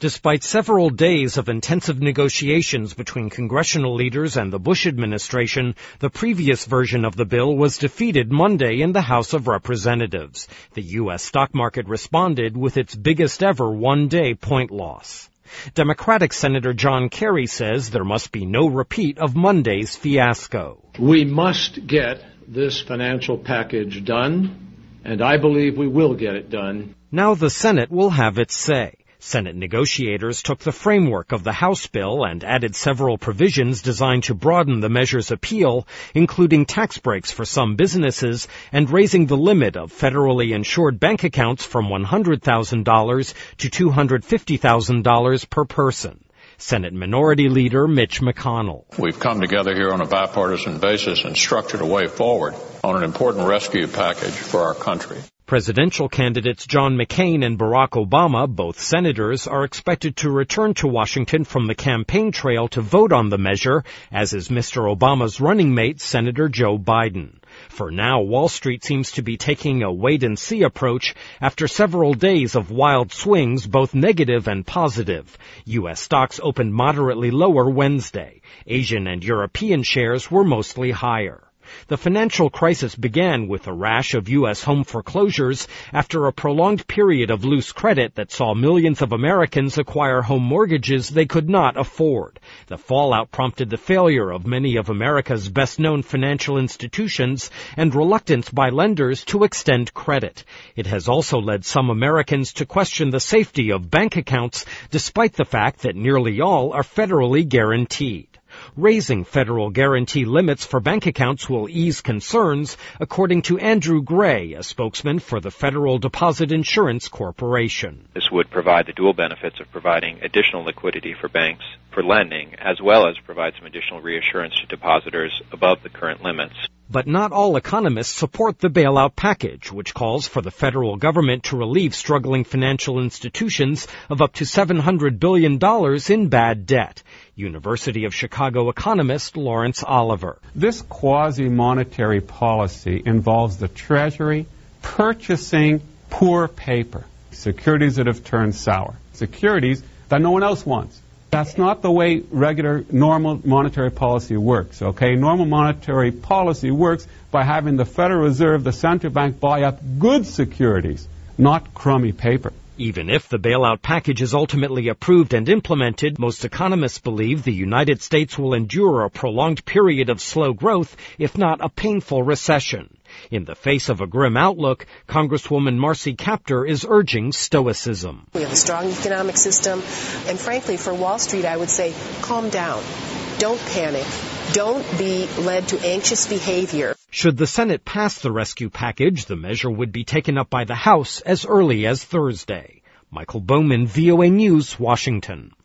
Despite several days of intensive negotiations between congressional leaders and the Bush administration, the previous version of the bill was defeated Monday in the House of Representatives. The U.S. stock market responded with its biggest ever one-day point loss. Democratic Senator John Kerry says there must be no repeat of Monday's fiasco. We must get this financial package done, and I believe we will get it done. Now the Senate will have its say. Senate negotiators took the framework of the House bill and added several provisions designed to broaden the measure's appeal, including tax breaks for some businesses and raising the limit of federally insured bank accounts from $100,000 to $250,000 per person. Senate Minority Leader Mitch McConnell. We've come together here on a bipartisan basis and structured a way forward on an important rescue package for our country. Presidential candidates John McCain and Barack Obama, both senators, are expected to return to Washington from the campaign trail to vote on the measure, as is Mr. Obama's running mate, Senator Joe Biden. For now, Wall Street seems to be taking a wait-and-see approach after several days of wild swings, both negative and positive. U.S. stocks opened moderately lower Wednesday. Asian and European shares were mostly higher. The financial crisis began with a rash of U.S. home foreclosures after a prolonged period of loose credit that saw millions of Americans acquire home mortgages they could not afford. The fallout prompted the failure of many of America's best-known financial institutions and reluctance by lenders to extend credit. It has also led some Americans to question the safety of bank accounts, despite the fact that nearly all are federally guaranteed. Raising federal guarantee limits for bank accounts will ease concerns, according to Andrew Gray, a spokesman for the Federal Deposit Insurance Corporation. This would provide the dual benefits of providing additional liquidity for banks for lending, as well as provide some additional reassurance to depositors above the current limits. But not all economists support the bailout package, which calls for the federal government to relieve struggling financial institutions of up to $700 billion in bad debt. University of Chicago economist Lawrence Oliver. This quasi-monetary policy involves the Treasury purchasing poor paper, securities that have turned sour, securities that no one else wants. That's not the way regular, normal monetary policy works, okay? Normal monetary policy works by having the Federal Reserve, the central bank, buy up good securities, not crummy paper. Even if the bailout package is ultimately approved and implemented, most economists believe the United States will endure a prolonged period of slow growth, if not a painful recession. In the face of a grim outlook, Congresswoman Marcy Kaptur is urging stoicism. We have a strong economic system, and frankly, for Wall Street, I would say, calm down. Don't panic. Don't be led to anxious behavior. Should the Senate pass the rescue package, the measure would be taken up by the House as early as Thursday. Michael Bowman, VOA News, Washington.